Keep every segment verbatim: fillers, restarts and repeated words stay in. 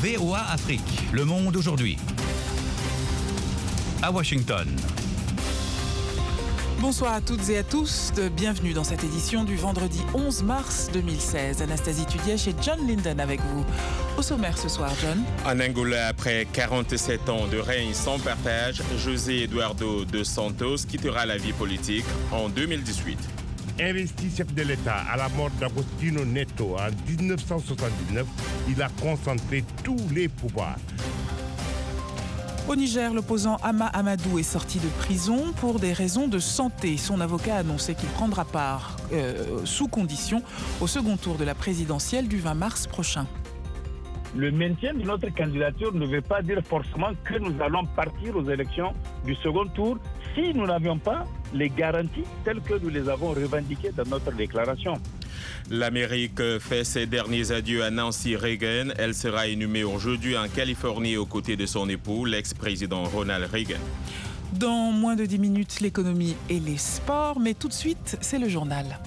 V O A Afrique, Le Monde aujourd'hui. À Washington. Bonsoir à toutes et à tous, bienvenue dans cette édition du vendredi onze mars deux mille seize. Anastasie Tudièche et John Linden avec vous. Au sommaire ce soir, John. En Angola, après quarante-sept ans de règne sans partage, José Eduardo dos Santos quittera la vie politique en deux mille dix-huit. Investi chef de l'État à la mort d'Agostinho Neto en dix-neuf cent soixante-dix-neuf, il a concentré tous les pouvoirs. Au Niger, l'opposant Hama Amadou est sorti de prison pour des raisons de santé. Son avocat a annoncé qu'il prendra part, euh, sous condition, au second tour de la présidentielle du vingt mars prochain. Le maintien de notre candidature ne veut pas dire forcément que nous allons partir aux élections du second tour si nous n'avions pas les garanties telles que nous les avons revendiquées dans notre déclaration. L'Amérique fait ses derniers adieux à Nancy Reagan. Elle sera inhumée aujourd'hui en Californie aux côtés de son époux, l'ex-président Ronald Reagan. Dans moins de dix minutes, l'économie et les sports, mais tout de suite, c'est le journal.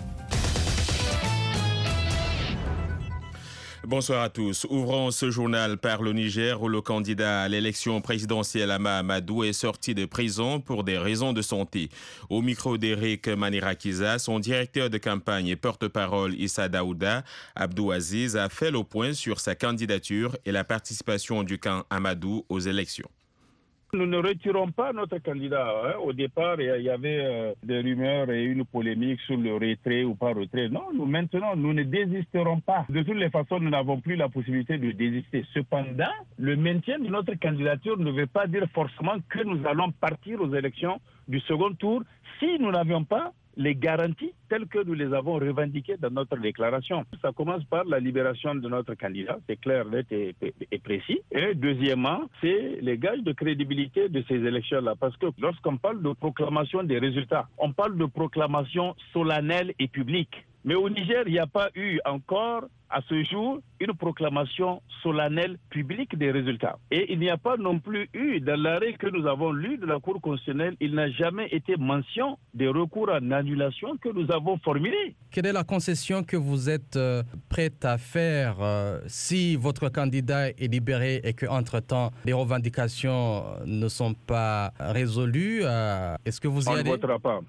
Bonsoir à tous. Ouvrons ce journal par le Niger où le candidat à l'élection présidentielle Hama Amadou est sorti de prison pour des raisons de santé. Au micro d'Eric Manirakiza, son directeur de campagne et porte-parole Issa Daouda Abdou Aziz a fait le point sur sa candidature et la participation du camp Amadou aux élections. Nous ne retirons pas notre candidat. Hein. Au départ, il y avait euh, des rumeurs et une polémique sur le retrait ou pas retrait. Non, nous maintenant, nous ne désisterons pas. De toutes les façons, nous n'avons plus la possibilité de désister. Cependant, le maintien de notre candidature ne veut pas dire forcément que nous allons partir aux élections du second tour si nous n'avions pas les garanties telles que nous les avons revendiquées dans notre déclaration. Ça commence par la libération de notre candidat, c'est clair, net et, et précis. Et deuxièmement, c'est les gages de crédibilité de ces élections-là. Parce que lorsqu'on parle de proclamation des résultats, on parle de proclamation solennelle et publique. Mais au Niger, il n'y a pas eu encore, à ce jour, une proclamation solennelle publique des résultats. Et il n'y a pas non plus eu, dans l'arrêt que nous avons lu de la Cour constitutionnelle, il n'a jamais été mention des recours en annulation que nous avons formulés. Quelle est la concession que vous êtes euh, prête à faire euh, si votre candidat est libéré et qu'entre-temps, les revendications ne sont pas résolues euh, Est-ce que vous y On allez? On ne votera pas.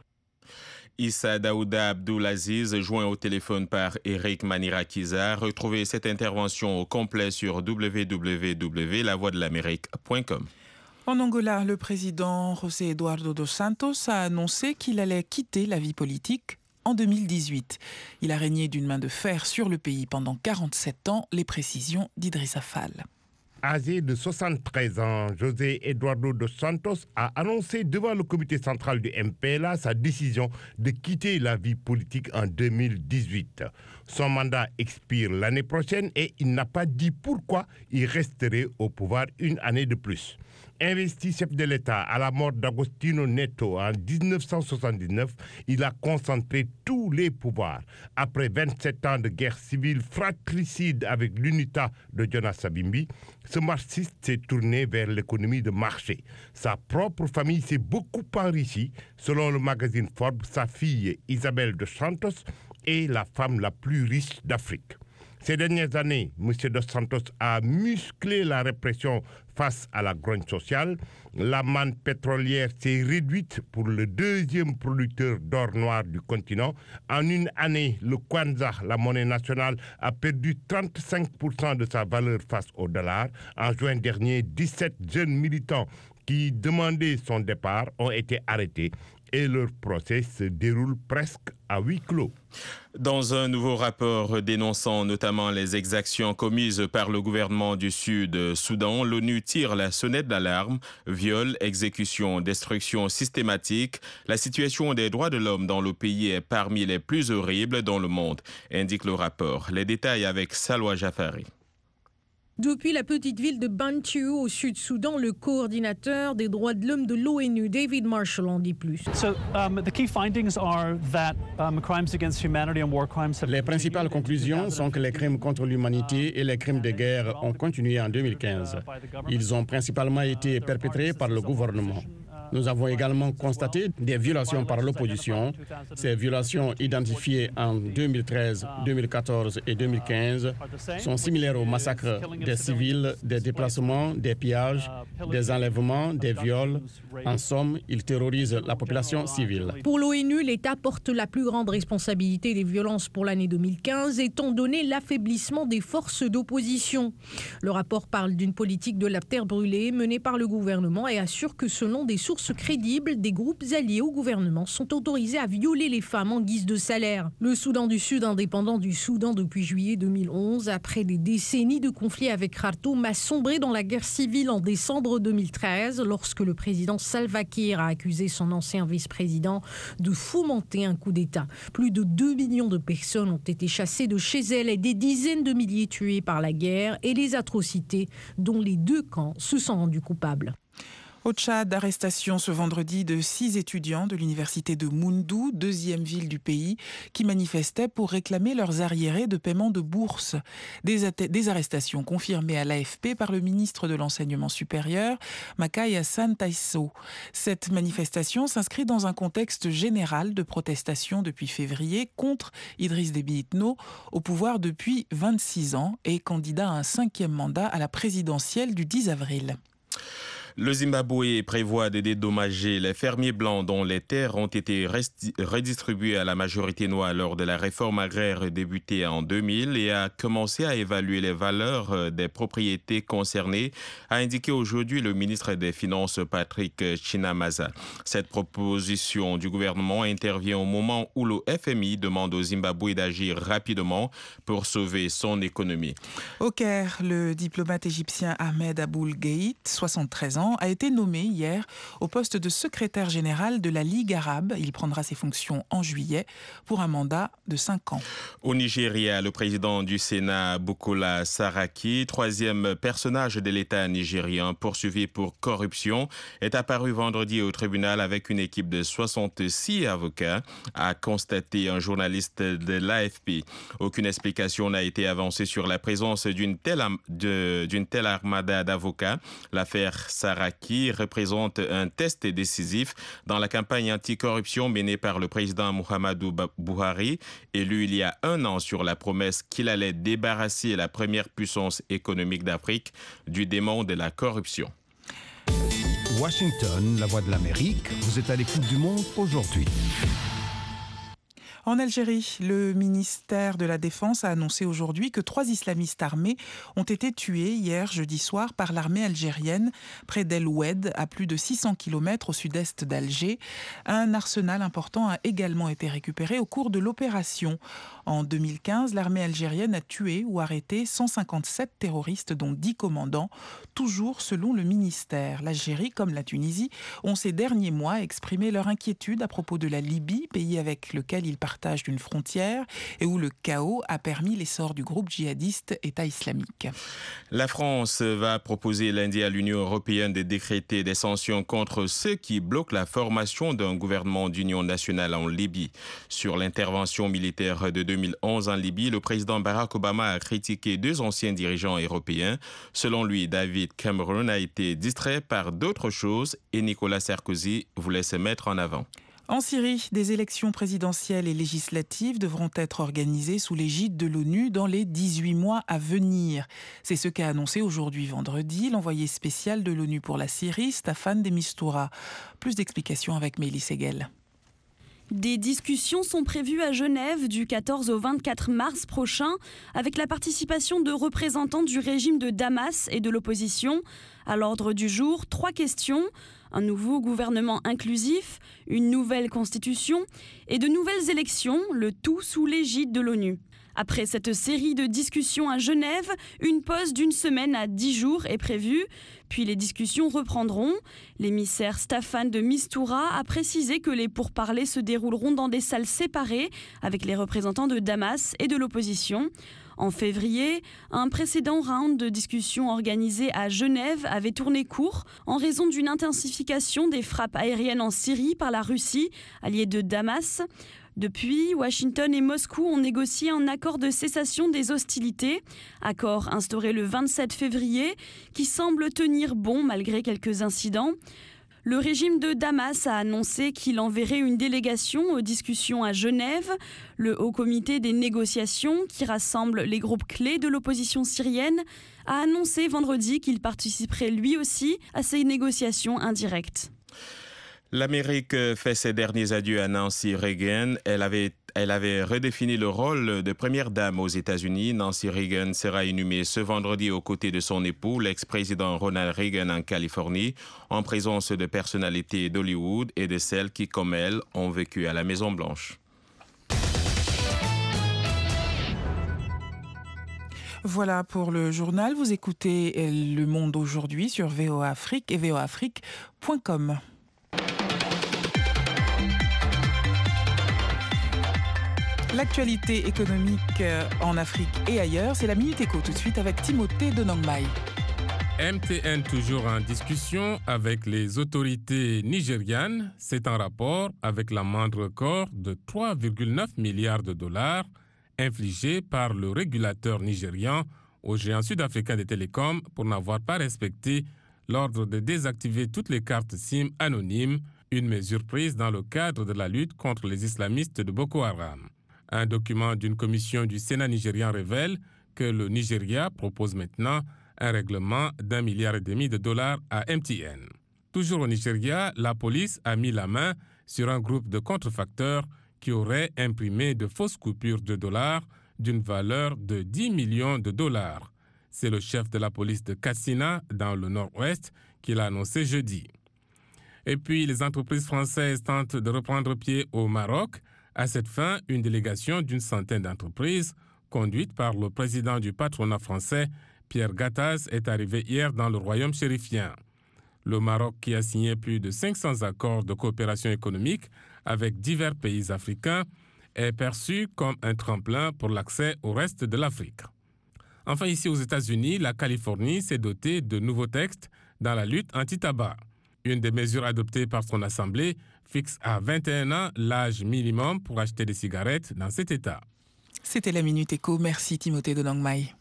Issa Daouda Abdou Aziz, joint au téléphone par Eric Manirakiza. Retrouvez cette intervention au complet sur w w w point la voix de l'amérique point com. En Angola, le président José Eduardo dos Santos a annoncé qu'il allait quitter la vie politique en deux mille dix-huit. Il a régné d'une main de fer sur le pays pendant quarante-sept ans, les précisions d'Idrissa Fall. Âgé de soixante-treize ans, José Eduardo dos Santos a annoncé devant le comité central du M P L A sa décision de quitter la vie politique en deux mille dix-huit. Son mandat expire l'année prochaine et il n'a pas dit pourquoi il resterait au pouvoir une année de plus. Investi chef de l'État à la mort d'Agostinho Neto en dix-neuf cent soixante-dix-neuf, il a concentré tous les pouvoirs. Après vingt-sept ans de guerre civile fratricide avec l'UNITA de Jonas Savimbi, ce marxiste s'est tourné vers l'économie de marché. Sa propre famille s'est beaucoup enrichie. Selon le magazine Forbes, sa fille Isabel dos Santos est la femme la plus riche d'Afrique. Ces dernières années, M. dos Santos a musclé la répression face à la grogne sociale. La manne pétrolière s'est réduite pour le deuxième producteur d'or noir du continent. En une année, le kwanza, la monnaie nationale, a perdu trente-cinq pour cent de sa valeur face au dollar. En juin dernier, dix-sept jeunes militants qui demandaient son départ ont été arrêtés et leur procès se déroule presque à huis clos. Dans un nouveau rapport dénonçant notamment les exactions commises par le gouvernement du Sud-Soudan, l'ONU tire la sonnette d'alarme. Viol, exécution, destruction systématique. La situation des droits de l'homme dans le pays est parmi les plus horribles dans le monde, indique le rapport. Les détails avec Salwa Jafari. Depuis la petite ville de Bantu au Sud-Soudan, le coordinateur des droits de l'homme de l'ONU, David Marshall, en dit plus. Les principales conclusions sont que les crimes contre l'humanité et les crimes de guerre ont continué en deux mille quinze. Ils ont principalement été perpétrés par le gouvernement. Nous avons également constaté des violations par l'opposition. Ces violations identifiées en deux mille treize, deux mille quatorze et deux mille quinze sont similaires aux massacres des civils, des déplacements, des pillages, des enlèvements, des viols. En somme, ils terrorisent la population civile. Pour l'ONU, l'État porte la plus grande responsabilité des violences pour l'année deux mille quinze, étant donné l'affaiblissement des forces d'opposition. Le rapport parle d'une politique de la terre brûlée menée par le gouvernement et assure que selon des sources crédibles, des groupes alliés au gouvernement sont autorisés à violer les femmes en guise de salaire. Le Soudan du Sud, indépendant du Soudan depuis juillet deux mille onze, après des décennies de conflits avec Khartoum, a sombré dans la guerre civile en décembre deux mille treize, lorsque le président Salva Kiir a accusé son ancien vice-président de fomenter un coup d'État. Plus de deux millions de personnes ont été chassées de chez elles et des dizaines de milliers tuées par la guerre et les atrocités dont les deux camps se sont rendus coupables. Au Tchad, arrestation ce vendredi de six étudiants de l'université de Moundou, deuxième ville du pays, qui manifestaient pour réclamer leurs arriérés de paiement de bourse. Des, des arrestations confirmées à l'A F P par le ministre de l'Enseignement supérieur, Makai Hassan Taisso. Cette manifestation s'inscrit dans un contexte général de protestation depuis février contre Idriss Déby Itno, au pouvoir depuis vingt-six ans et candidat à un cinquième mandat à la présidentielle du dix avril. Le Zimbabwe prévoit de dédommager les fermiers blancs dont les terres ont été redistribuées à la majorité noire lors de la réforme agraire débutée en deux mille et a commencé à évaluer les valeurs des propriétés concernées, a indiqué aujourd'hui le ministre des Finances Patrick Chinamaza. Cette proposition du gouvernement intervient au moment où le F M I demande au Zimbabwe d'agir rapidement pour sauver son économie. Au Caire, le diplomate égyptien Ahmed Aboul Gheit, soixante-treize ans, a été nommé hier au poste de secrétaire général de la Ligue arabe. Il prendra ses fonctions en juillet pour un mandat de cinq ans. Au Nigeria, le président du Sénat, Bukola Saraki, troisième personnage de l'État nigérien poursuivi pour corruption, est apparu vendredi au tribunal avec une équipe de soixante-six avocats, a constaté un journaliste de l'A F P. Aucune explication n'a été avancée sur la présence d'une telle, de, d'une telle armada d'avocats. L'affaire Saraki représente un test décisif dans la campagne anticorruption menée par le président Muhammadu Buhari, élu il y a un an sur la promesse qu'il allait débarrasser la première puissance économique d'Afrique du démon de la corruption. Washington, la voix de l'Amérique, vous êtes à l'écoute du monde aujourd'hui. En Algérie, le ministère de la Défense a annoncé aujourd'hui que trois islamistes armés ont été tués hier jeudi soir par l'armée algérienne près d'El Oued, à plus de six cents kilomètres au sud-est d'Alger. Un arsenal important a également été récupéré au cours de l'opération. En deux mille quinze, l'armée algérienne a tué ou arrêté cent cinquante-sept terroristes, dont dix commandants, toujours selon le ministère. L'Algérie, comme la Tunisie, ont ces derniers mois exprimé leur inquiétude à propos de la Libye, pays avec lequel ils partagent d'une frontière et où le chaos a permis l'essor du groupe djihadiste État islamique. La France va proposer lundi à l'Union européenne de décréter des sanctions contre ceux qui bloquent la formation d'un gouvernement d'union nationale en Libye. Sur l'intervention militaire de deux mille onze en Libye, le président Barack Obama a critiqué deux anciens dirigeants européens. Selon lui, David Cameron a été distrait par d'autres choses et Nicolas Sarkozy voulait se mettre en avant. En Syrie, des élections présidentielles et législatives devront être organisées sous l'égide de l'ONU dans les dix-huit mois à venir. C'est ce qu'a annoncé aujourd'hui vendredi l'envoyé spécial de l'ONU pour la Syrie, Staffan de Mistura. Plus d'explications avec Mélie Seguel. Des discussions sont prévues à Genève du quatorze au vingt-quatre mars prochain avec la participation de représentants du régime de Damas et de l'opposition. À l'ordre du jour, trois questions. Un nouveau gouvernement inclusif, une nouvelle constitution et de nouvelles élections, le tout sous l'égide de l'ONU. Après cette série de discussions à Genève, une pause d'une semaine à dix jours est prévue, puis les discussions reprendront. L'émissaire Staffan de Mistura a précisé que les pourparlers se dérouleront dans des salles séparées avec les représentants de Damas et de l'opposition. En février, un précédent round de discussions organisé à Genève avait tourné court en raison d'une intensification des frappes aériennes en Syrie par la Russie, alliée de Damas. Depuis, Washington et Moscou ont négocié un accord de cessation des hostilités, accord instauré le vingt-sept février, qui semble tenir bon malgré quelques incidents. Le régime de Damas a annoncé qu'il enverrait une délégation aux discussions à Genève. Le Haut Comité des négociations, qui rassemble les groupes clés de l'opposition syrienne, a annoncé vendredi qu'il participerait lui aussi à ces négociations indirectes. L'Amérique fait ses derniers adieux à Nancy Reagan. Elle avait, elle avait redéfini le rôle de première dame aux États-Unis. Nancy Reagan sera inhumée ce vendredi aux côtés de son époux, l'ex-président Ronald Reagan en Californie, en présence de personnalités d'Hollywood et de celles qui, comme elle, ont vécu à la Maison-Blanche. Voilà pour le journal. Vous écoutez Le Monde aujourd'hui sur V O A Afrique et v o a afrique point com. L'actualité économique en Afrique et ailleurs, c'est la Minute Éco tout de suite avec Timothée de Nangmai. M T N toujours en discussion avec les autorités nigérianes. C'est un rapport avec l'amende record de trois virgule neuf milliards de dollars infligée par le régulateur nigérian au géant sud-africain des télécoms pour n'avoir pas respecté l'ordre de désactiver toutes les cartes SIM anonymes, une mesure prise dans le cadre de la lutte contre les islamistes de Boko Haram. Un document d'une commission du Sénat nigérian révèle que le Nigeria propose maintenant un règlement d'un milliard et demi de dollars à M T N. Toujours au Nigeria, la police a mis la main sur un groupe de contrefacteurs qui aurait imprimé de fausses coupures de dollars d'une valeur de dix millions de dollars. C'est le chef de la police de Katsina, dans le nord-ouest, qui l'a annoncé jeudi. Et puis, les entreprises françaises tentent de reprendre pied au Maroc. À cette fin, une délégation d'une centaine d'entreprises, conduite par le président du patronat français, Pierre Gattaz, est arrivée hier dans le royaume chérifien. Le Maroc, qui a signé plus de cinq cents accords de coopération économique avec divers pays africains, est perçu comme un tremplin pour l'accès au reste de l'Afrique. Enfin, ici aux États-Unis, la Californie s'est dotée de nouveaux textes dans la lutte anti-tabac. Une des mesures adoptées par son assemblée fixe à vingt et un ans l'âge minimum pour acheter des cigarettes dans cet État. C'était la Minute Éco. Merci Timothée de Nangmai.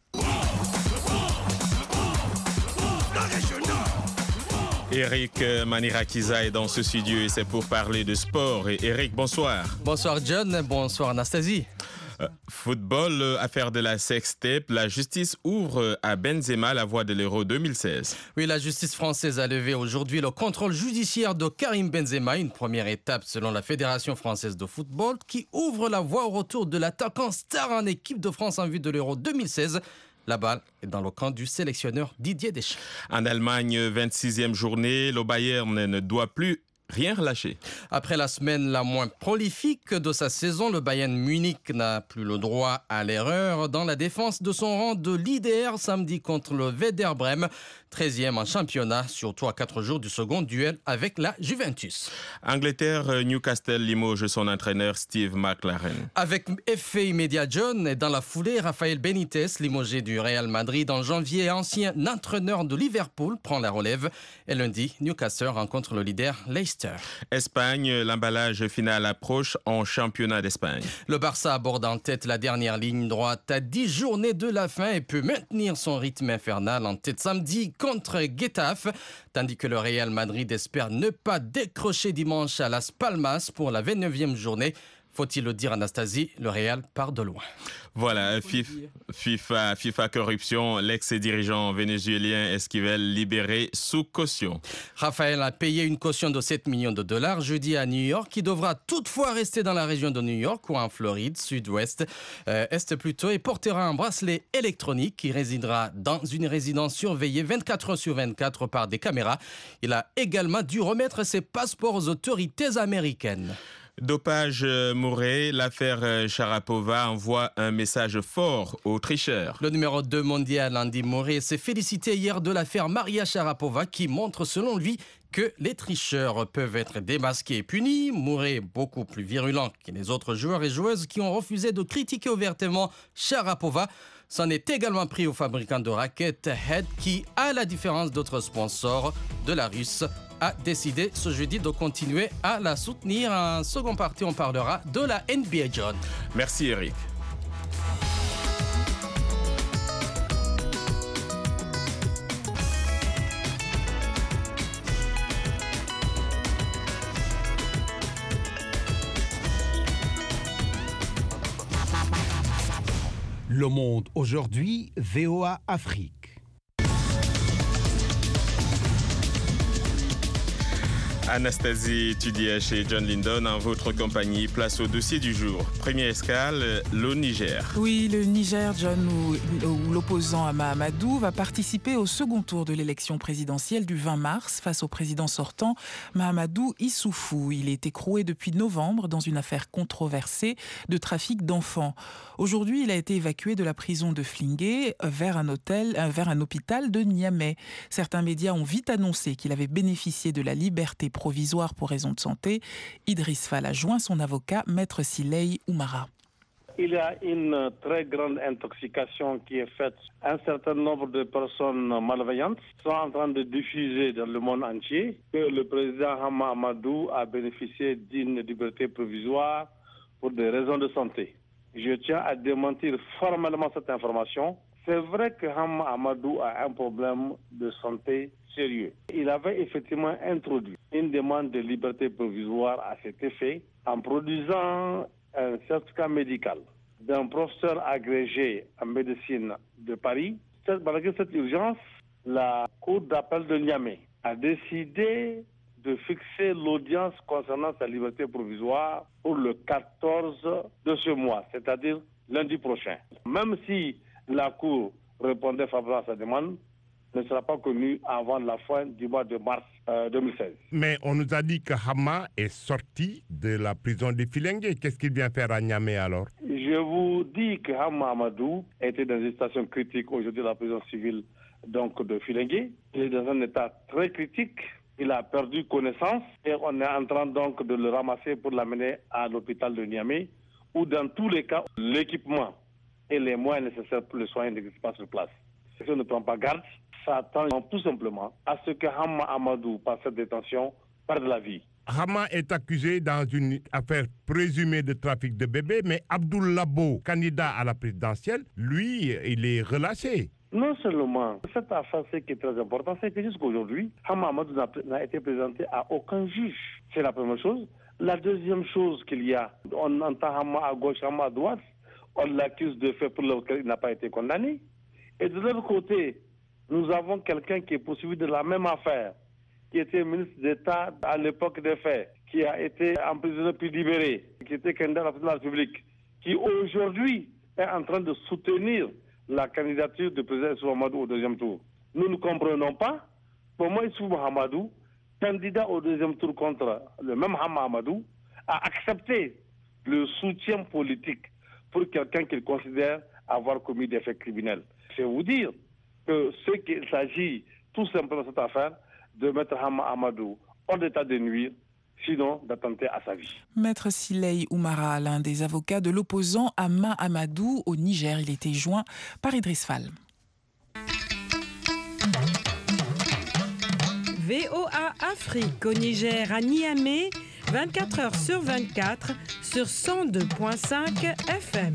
Eric Manirakiza est dans ce studio et c'est pour parler de sport. Et Eric, bonsoir. Bonsoir John, bonsoir Anastasie. Euh, football, euh, affaire de la sextape, la justice ouvre à Benzema la voie de l'Euro deux mille seize. Oui, la justice française a levé aujourd'hui le contrôle judiciaire de Karim Benzema, une première étape selon la Fédération française de football qui ouvre la voie au retour de l'attaquant star en équipe de France en vue de l'Euro deux mille seize. La balle est dans le camp du sélectionneur Didier Deschamps. En Allemagne, vingt-sixième journée, le Bayern ne doit plus rien relâcher. Après la semaine la moins prolifique de sa saison, le Bayern Munich n'a plus le droit à l'erreur dans la défense de son rang de leader samedi contre le Werder Brême, treizième en championnat, surtout à quatre jours du second duel avec la Juventus. Angleterre, Newcastle limoge son entraîneur Steve McLaren. Avec effet immédiat, John, et dans la foulée, Rafael Benitez, limogé du Real Madrid en janvier et ancien entraîneur de Liverpool, prend la relève. Et lundi, Newcastle rencontre le leader Leicester. Espagne, l'emballage final approche en championnat d'Espagne. Le Barça aborde en tête la dernière ligne droite à dix journées de la fin et peut maintenir son rythme infernal en tête samedi contre Getafe, tandis que le Real Madrid espère ne pas décrocher dimanche à Las Palmas pour la vingt-neuvième journée. Faut-il le dire, Anastasie, le Real part de loin. Voilà, FIFA, FIFA corruption, l'ex-dirigeant vénézuélien Esquivel libéré sous caution. Raphaël a payé une caution de sept millions de dollars jeudi à New York, qui devra toutefois rester dans la région de New York ou en Floride, sud-ouest, euh, est plutôt, et portera un bracelet électronique qui résidera dans une résidence surveillée vingt-quatre heures sur vingt-quatre par des caméras. Il a également dû remettre ses passeports aux autorités américaines. Dopage Murray, l'affaire Sharapova envoie un message fort aux tricheurs. Le numéro deux mondial Andy Murray s'est félicité hier de l'affaire Maria Sharapova qui montre selon lui que les tricheurs peuvent être démasqués et punis. Murray, beaucoup plus virulent que les autres joueurs et joueuses qui ont refusé de critiquer ouvertement Sharapova, s'en est également pris au fabricant de raquettes Head qui, à la différence d'autres sponsors de la Russe, a décidé ce jeudi de continuer à la soutenir. En seconde partie, on parlera de la N B A, John. Merci Eric. Le Monde aujourd'hui, V O A Afrique. Anastasie Tudiach et John Lindon, en votre compagnie, place au dossier du jour. Première escale, le Niger. Oui, le Niger, John, où, où l'opposant Hama Amadou va participer au second tour de l'élection présidentielle du vingt mars face au président sortant Mahamadou Issoufou. Il est écroué depuis novembre dans une affaire controversée de trafic d'enfants. Aujourd'hui, il a été évacué de la prison de Flingué vers un, hôtel, vers un hôpital de Niamey. Certains médias ont vite annoncé qu'il avait bénéficié de la liberté provisoire pour raison de santé. Idriss Fall a joint son avocat, Maître Siley Oumara. Il y a une très grande intoxication qui est faite. Un certain nombre de personnes malveillantes sont en train de diffuser dans le monde entier que le président Hama Amadou a bénéficié d'une liberté provisoire pour des raisons de santé. Je tiens à démentir formellement cette information. C'est vrai que Hama Amadou a un problème de santé sérieux. Il avait effectivement introduit une demande de liberté provisoire à cet effet en produisant un certificat médical d'un professeur agrégé en médecine de Paris. Malgré cette urgence, la Cour d'appel de Niamey a décidé de fixer l'audience concernant sa liberté provisoire pour le quatorze de ce mois, c'est-à-dire lundi prochain. Même si la Cour répondait favorablement à sa demande, ne sera pas connu avant la fin du mois de mars euh, deux mille seize. Mais on nous a dit que Hama est sorti de la prison de Filengue. Qu'est-ce qu'il vient faire à Niamey alors? Je vous dis que Hama Amadou était dans une situation critique aujourd'hui de la prison civile donc de Filengue. Il est dans un état très critique. Il a perdu connaissance et on est en train donc de le ramasser pour l'amener à l'hôpital de Niamey où dans tous les cas, l'équipement et les moyens nécessaires pour le soin n'existent pas sur place. Si on ne prend pas garde, ça tend tout simplement à ce que Hama Amadou, par cette détention, perde la vie. Hama est accusé dans une affaire présumée de trafic de bébés, mais Abdoul Labo, candidat à la présidentielle, lui, il est relâché. Non seulement, cette affaire, ce qui est très important, c'est que jusqu'à aujourd'hui, Hama Amadou n'a été présenté à aucun juge. C'est la première chose. La deuxième chose qu'il y a, on entend Hama à gauche, Hama à droite, on l'accuse de faits pour lesquels il n'a pas été condamné. Et de l'autre côté, nous avons quelqu'un qui est poursuivi de la même affaire, qui était ministre d'État à l'époque des faits, qui a été emprisonné puis libéré, qui était candidat à la présidence de la République, qui aujourd'hui est en train de soutenir la candidature du président Issoufou Mahamadou au deuxième tour. Nous ne comprenons pas comment Issoufou Mahamadou, candidat au deuxième tour contre le même Hama Amadou, a accepté le soutien politique pour quelqu'un qu'il considère avoir commis des faits criminels. Je vais vous dire que ce qu'il s'agit tout simplement de cette affaire, de mettre Hama Amadou hors d'état de nuire, sinon d'attenter à sa vie. Maître Siley Oumara, l'un des avocats de l'opposant Hama Amadou au Niger, il était joint par Idriss Fall. V O A Afrique au Niger à Niamey, vingt-quatre heures sur vingt-quatre sur cent deux virgule cinq F M.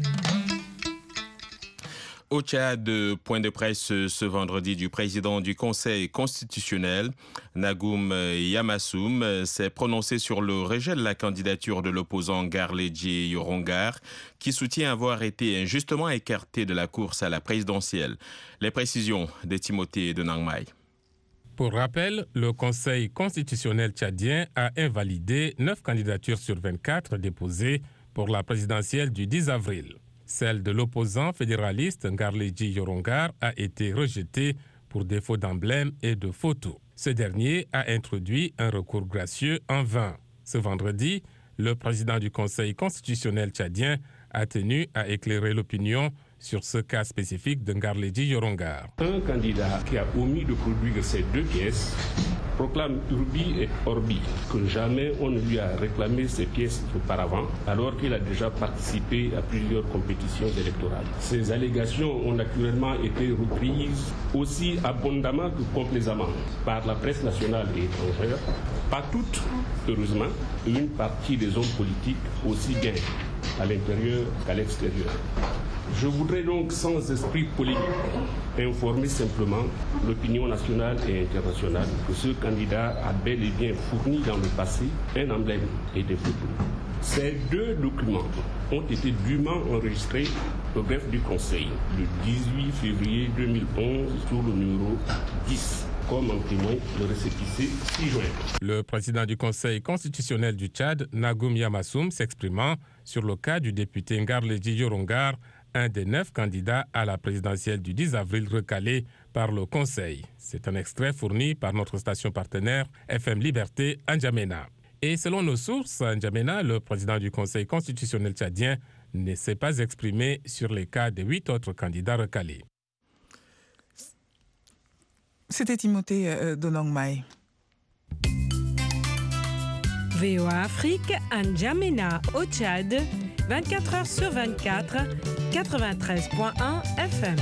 Au Tchad, point de presse ce vendredi du président du Conseil constitutionnel, Nagoum Yamassoum, s'est prononcé sur le rejet de la candidature de l'opposant Garledji Yorongar, qui soutient avoir été injustement écarté de la course à la présidentielle. Les précisions de Timothée de Nangmai. Pour rappel, le Conseil constitutionnel tchadien a invalidé neuf candidatures sur vingt-quatre déposées pour la présidentielle du dix avril. Celle de l'opposant fédéraliste Garledji Yorongar a été rejetée pour défaut d'emblème et de photo. Ce dernier a introduit un recours gracieux en vain. Ce vendredi, le président du Conseil constitutionnel tchadien a tenu à éclairer l'opinion sur ce cas spécifique de Garledji Yorongar. Un candidat qui a omis de produire ces deux pièces proclame urbi et orbi que jamais on ne lui a réclamé ces pièces auparavant, alors qu'il a déjà participé à plusieurs compétitions électorales. Ces allégations ont naturellement été reprises aussi abondamment que complaisamment par la presse nationale et étrangère, pas toutes, heureusement, une partie des hommes politiques aussi bien à l'intérieur qu'à l'extérieur. Je voudrais donc, sans esprit polémique, informer simplement l'opinion nationale et internationale que ce candidat a bel et bien fourni dans le passé un emblème et des photos. Ces deux documents ont été dûment enregistrés Le greffe du Conseil, le dix-huit février deux mille onze, sur le numéro dix. Comme en témoigne le récépissé six juin. Le président du Conseil constitutionnel du Tchad, Nagoum Yamassoum, s'exprimant sur le cas du député Ngarle Djidjorongar, un des neuf candidats à la présidentielle du dix avril recalé par le Conseil. C'est un extrait fourni par notre station partenaire F M Liberté N'Djamena. Et selon nos sources, N'Djamena, le président du Conseil constitutionnel tchadien, ne s'est pas exprimé sur les cas des huit autres candidats recalés. C'était Timothée euh, Donongmai. V O A Afrique, N'Djamena au Tchad, vingt-quatre heures sur vingt-quatre, quatre-vingt-treize virgule un F M.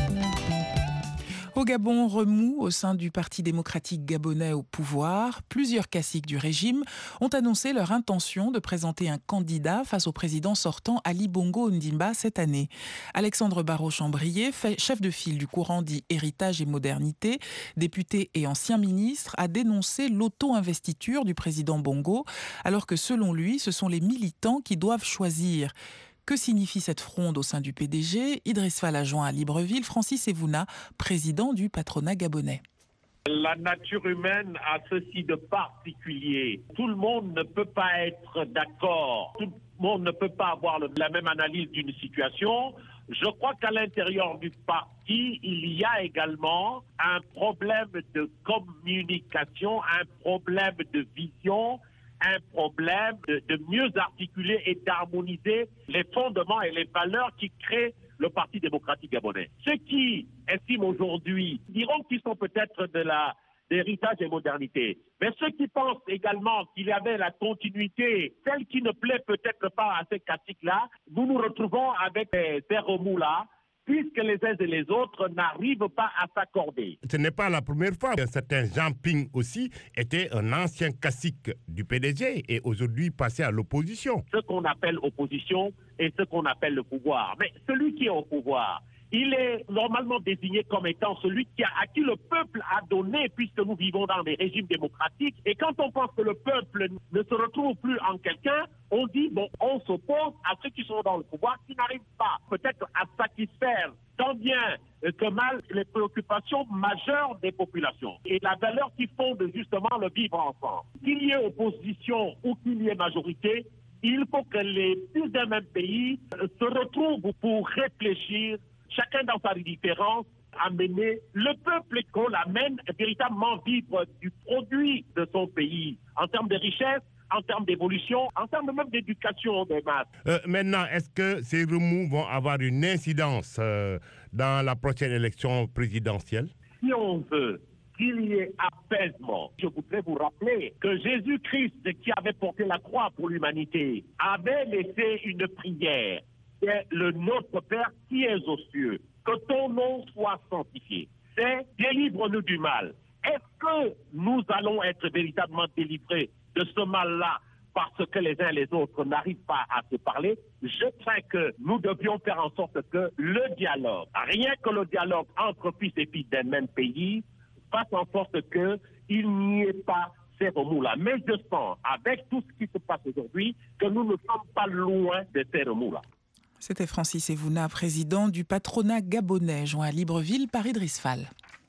Au Gabon, remous au sein du Parti démocratique gabonais au pouvoir, plusieurs caciques du régime ont annoncé leur intention de présenter un candidat face au président sortant Ali Bongo Ondimba cette année. Alexandre Barraud-Chambrier, chef de file du courant dit Héritage et Modernité, député et ancien ministre, a dénoncé l'auto-investiture du président Bongo, alors que selon lui, ce sont les militants qui doivent choisir. Que signifie cette fronde au sein du P D G? Idriss Fall adjoint à Libreville, Francis Evouna, président du patronat gabonais. La nature humaine a ceci de particulier. Tout le monde ne peut pas être d'accord. Tout le monde ne peut pas avoir le, la même analyse d'une situation. Je crois qu'à l'intérieur du parti, il y a également un problème de communication, un problème de vision, un problème de, de mieux articuler et d'harmoniser les fondements et les valeurs qui créent le Parti démocratique gabonais. Ceux qui estiment aujourd'hui diront qu'ils sont peut-être de la d'héritage et modernité. Mais ceux qui pensent également qu'il y avait la continuité, celle qui ne plaît peut-être pas à ces caciques-là, nous nous retrouvons avec ces remous-là, puisque les uns et les autres n'arrivent pas à s'accorder. Ce n'est pas la première fois. Un certain Jean Ping aussi était un ancien cacique du P D G et aujourd'hui passé à l'opposition. Ce qu'on appelle opposition et ce qu'on appelle le pouvoir. Mais celui qui est au pouvoir, il est normalement désigné comme étant celui qui a, à qui le peuple a donné, puisque nous vivons dans des régimes démocratiques. Et quand on pense que le peuple ne se retrouve plus en quelqu'un, on dit, bon, on s'oppose à ceux qui sont dans le pouvoir, qui n'arrivent pas peut-être à satisfaire tant bien que mal les préoccupations majeures des populations et la valeur qui fonde justement le vivre ensemble. Qu'il y ait opposition ou qu'il y ait majorité, il faut que les fils d'un même pays se retrouvent pour réfléchir, chacun dans sa différence, amener le peuple qu'on l'amène véritablement vivre du produit de son pays, en termes de richesse, en termes d'évolution, en termes même d'éducation des masses. Euh, maintenant, est-ce que ces remous vont avoir une incidence euh, dans la prochaine élection présidentielle? Si on veut qu'il y ait apaisement, je voudrais vous rappeler que Jésus-Christ, qui avait porté la croix pour l'humanité, avait laissé une prière. C'est le Notre Père qui est aux cieux, que ton nom soit sanctifié. C'est délivre-nous du mal. Est-ce que nous allons être véritablement délivrés de ce mal-là parce que les uns et les autres n'arrivent pas à se parler? Je crains que nous devions faire en sorte que le dialogue, rien que le dialogue entre fils et filles d'un même pays, fasse en sorte qu'il n'y ait pas ces remous-là. Mais je sens, avec tout ce qui se passe aujourd'hui, que nous ne sommes pas loin de ces remous-là. C'était Francis Evouna, président du patronat gabonais, joint à Libreville par Idriss Fall.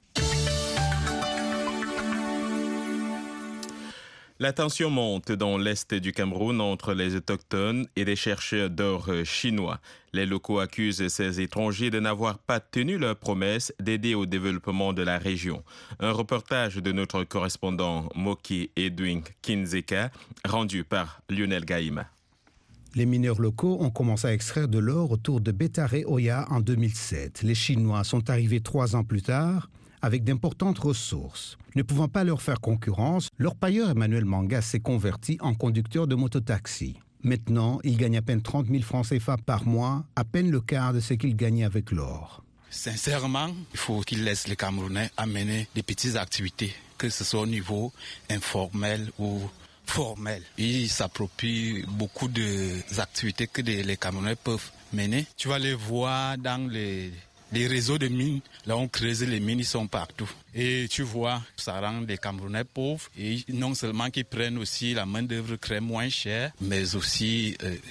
La tension monte dans l'est du Cameroun entre les autochtones et des chercheurs d'or chinois. Les locaux accusent ces étrangers de n'avoir pas tenu leur promesse d'aider au développement de la région. Un reportage de notre correspondant Moki Edwin Kinzeka, rendu par Lionel Gaïma. Les mineurs locaux ont commencé à extraire de l'or autour de Betare-Oya en deux mille sept. Les Chinois sont arrivés trois ans plus tard avec d'importantes ressources. Ne pouvant pas leur faire concurrence, leur payeur Emmanuel Manga s'est converti en conducteur de mototaxi. Maintenant, il gagne à peine trente mille francs C F A par mois, à peine le quart de ce qu'il gagnait avec l'or. Sincèrement, il faut qu'ils laissent les Camerounais amener des petites activités, que ce soit au niveau informel ou formel. Ils s'approprient beaucoup d'activités que les Camerounais peuvent mener. Tu vas les voir dans les, les réseaux de mines. Là, on creuse les mines, ils sont partout. Et tu vois, ça rend les Camerounais pauvres. Et non seulement qu'ils prennent aussi la main-d'œuvre très moins chère, mais aussi euh,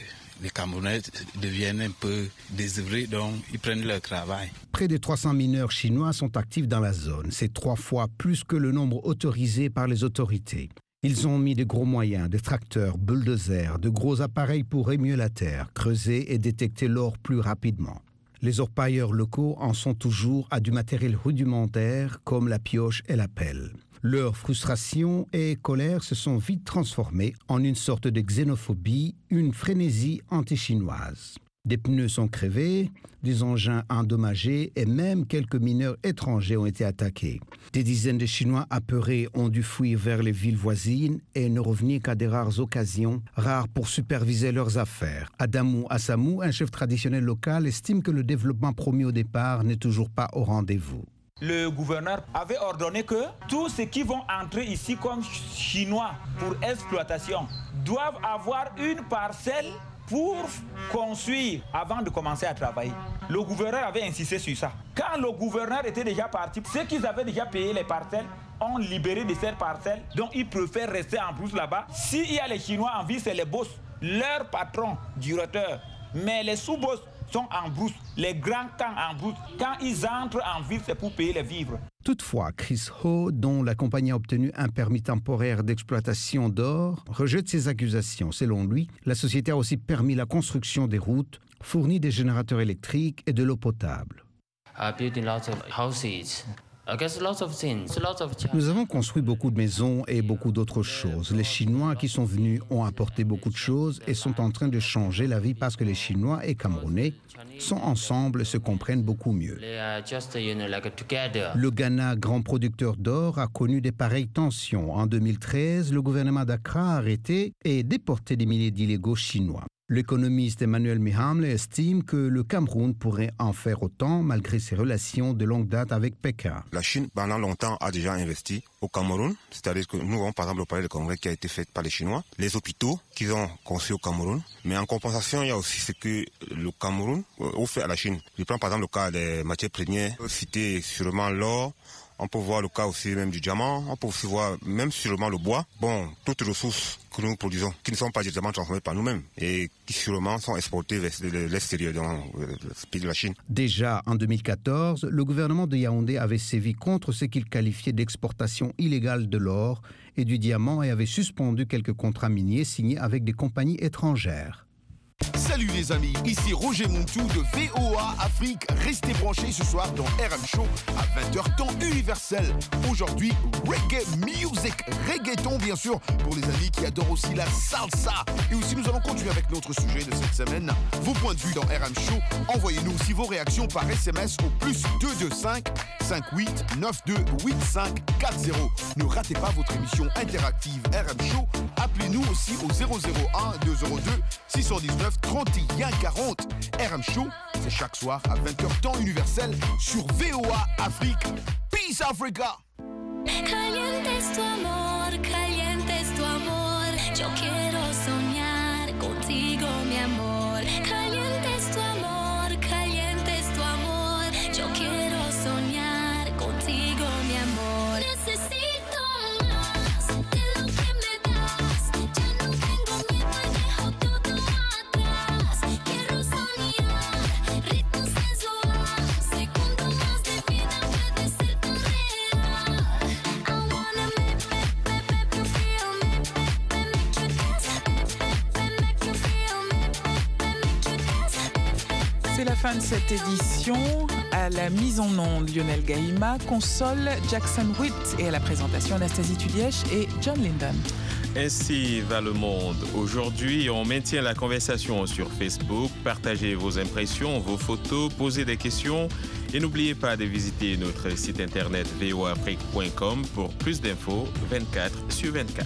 les Camerounais deviennent un peu désœuvrés, donc ils prennent leur travail. Près de trois cents mineurs chinois sont actifs dans la zone. C'est trois fois plus que le nombre autorisé par les autorités. Ils ont mis de gros moyens, des tracteurs, bulldozers, de gros appareils pour émuer la terre, creuser et détecter l'or plus rapidement. Les orpailleurs locaux en sont toujours à du matériel rudimentaire comme la pioche et la pelle. Leur frustration et colère se sont vite transformées en une sorte de xénophobie, une frénésie anti-chinoise. Des pneus sont crevés, des engins endommagés et même quelques mineurs étrangers ont été attaqués. Des dizaines de Chinois apeurés ont dû fuir vers les villes voisines et ne revenir qu'à des rares occasions, rares pour superviser leurs affaires. Adamou Assamou, un chef traditionnel local, estime que le développement promis au départ n'est toujours pas au rendez-vous. Le gouverneur avait ordonné que tous ceux qui vont entrer ici comme Chinois pour exploitation doivent avoir une parcelle pour construire avant de commencer à travailler. Le gouverneur avait insisté sur ça. Quand le gouverneur était déjà parti, ceux qui avaient déjà payé les parcelles ont libéré de ces parcelles, donc ils préfèrent rester en plus là-bas. S'il y a les Chinois en ville, c'est les boss, leur patron, directeur. Mais les sous-boss sont en brousse, les grands camps en brousse. Quand ils entrent en ville, c'est pour payer les vivres. Toutefois, Chris Ho, dont la compagnie a obtenu un permis temporaire d'exploitation d'or, rejette ces accusations. Selon lui, la société a aussi permis la construction des routes, fourni des générateurs électriques et de l'eau potable. Nous avons construit beaucoup de maisons et beaucoup d'autres choses. Les Chinois qui sont venus ont apporté beaucoup de choses et sont en train de changer la vie parce que les Chinois et Camerounais sont ensemble et se comprennent beaucoup mieux. Le Ghana, grand producteur d'or, a connu des pareilles tensions. En deux mille treize, le gouvernement d'Accra a arrêté et déporté des milliers d'illégaux chinois. L'économiste Emmanuel Mihamle estime que le Cameroun pourrait en faire autant malgré ses relations de longue date avec Pékin. La Chine, pendant longtemps, a déjà investi au Cameroun. C'est-à-dire que nous avons par exemple le palais de congrès qui a été fait par les Chinois, les hôpitaux qu'ils ont conçus au Cameroun. Mais en compensation, il y a aussi ce que le Cameroun offre à la Chine. Je prends par exemple le cas des matières premières, citer sûrement l'or. On peut voir le cas aussi même du diamant, on peut aussi voir même sûrement le bois. Bon, toutes les ressources que nous produisons, qui ne sont pas directement transformées par nous-mêmes et qui sûrement sont exportées vers l'extérieur, dans le pays de la Chine. Déjà en deux mille quatorze, le gouvernement de Yaoundé avait sévi contre ce qu'il qualifiait d'exportation illégale de l'or et du diamant et avait suspendu quelques contrats miniers signés avec des compagnies étrangères. Salut les amis, ici Roger Montou de V O A Afrique. Restez branchés ce soir dans R M Show à vingt heures temps universel. Aujourd'hui, reggae music, reggaeton bien sûr, pour les amis qui adorent aussi la salsa. Et aussi nous allons continuer avec notre sujet de cette semaine. Vos points de vue dans R M Show, envoyez-nous aussi vos réactions par S M S au plus deux deux cinq, cinq huit, neuf deux, huit cinq quatre zéro. Ne ratez pas votre émission interactive R M Show. Appelez-nous aussi au zéro zéro un, deux zéro deux, six cent dix-neuf, trente et un quarante. R M Show, c'est chaque soir à vingt heures temps universel sur V O A Afrique. Peace Africa. Caliente es tu amor, caliente es tu amor. Yo quiero soñar contigo, mi amor. Caliente es tu amor, caliente es tu amor. Yo quiero soñar contigo, mi amor. Necesito más de lo que me das. Ya no tengo miedo y dejo todo atrás. Quiero soñar ritmo sensual. Segundo más de vida puede ser tan real. I wanna make, make, make, make you feel, make, make, make you dance, make, make, make you feel, make, make, make you dance. C'est la fin de cette édition. À la mise en onde, Lionel Gaïma, console Jackson Witt et à la présentation, Anastasie Tulièche et John Linden. Ainsi va le monde. Aujourd'hui, on maintient la conversation sur Facebook. Partagez vos impressions, vos photos, posez des questions et n'oubliez pas de visiter notre site internet v o afrique point com pour plus d'infos vingt-quatre sur vingt-quatre.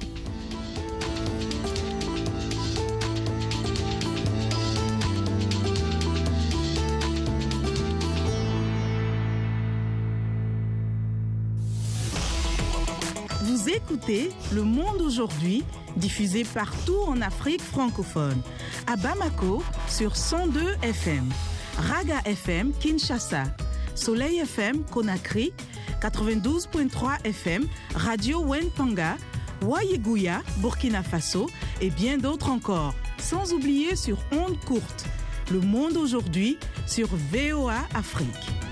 Vous écoutez Le Monde aujourd'hui, diffusé partout en Afrique francophone. À Bamako, sur cent deux F M. Raga F M, Kinshasa. Soleil F M, Conakry. quatre-vingt-douze virgule trois F M, Radio Wentanga. Ouaïgouya, Burkina Faso et bien d'autres encore. Sans oublier sur ondes courtes. Le monde aujourd'hui sur V O A Afrique.